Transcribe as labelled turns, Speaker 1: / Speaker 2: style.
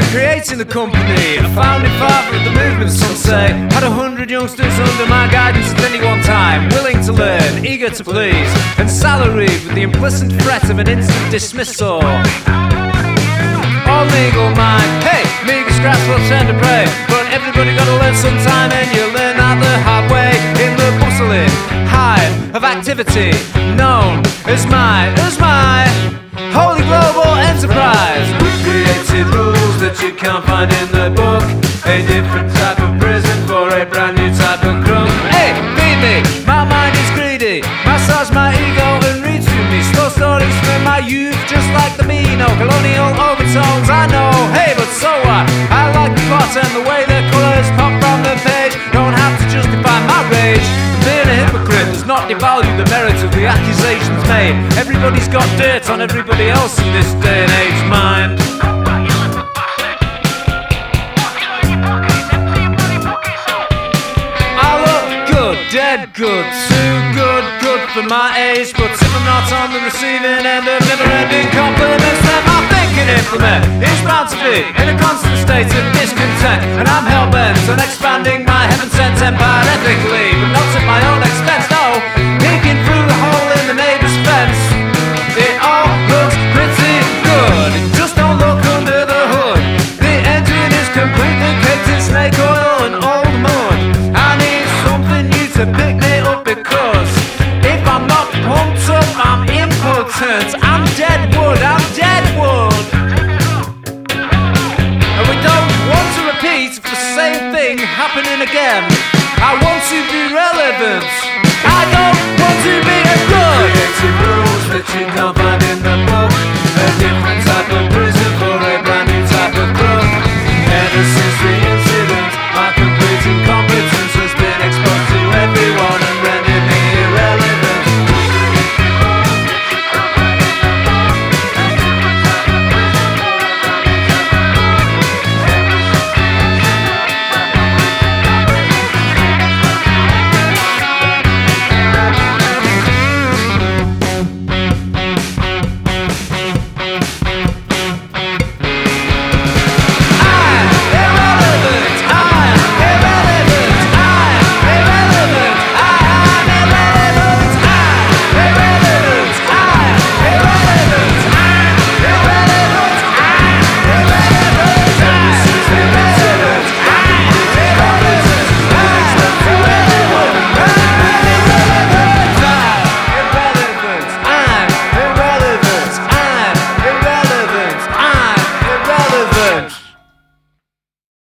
Speaker 1: creating the company, a founding father of the movement, some say. Had 100 youngsters under my guidance at any one time, willing to learn, eager to please, and salaried with the implicit threat of an instant dismissal. All legal mind, hey, meager scraps will turn to prey, but everybody gotta learn sometime, and you learn that the hard way in the bustling hive of activity known as my holy global enterprise. We created rules that you can't find in the book, a different type of prison for a brand new type of crook. Hey, feed me, my mind is greedy, massage my ego and read to me slow stories from my youth, just like the Beano, colonial overtones I know. Hey, but so what? I like the plot and the way the colours pop from the page. Don't have to justify my rage. Being a hypocrite does not devalue the merits of the accusations made. Everybody's got dirt on everybody else in this day and age, mind. I look good, dead good, too good for my age, but if I'm not on the receiving end of never-ending compliments, then my thinking implement is bound to be in a constant state of discontent, and I'm hell-bent on expanding my heaven-sent empire ethically, but not at my own expense, no, peeking through the hole in the neighbour's fence. It all looks pretty good, just don't look under the hood. The engine is completely caked in snake oil and old mud. I need something new to pick me up, because if I'm not pumped up, I'm impotent. I'm dead wood, I'm dead wood. And we don't want to repeat the same thing happening again. I want to be relevant, I don't want to be a good. Creative rules that you can't find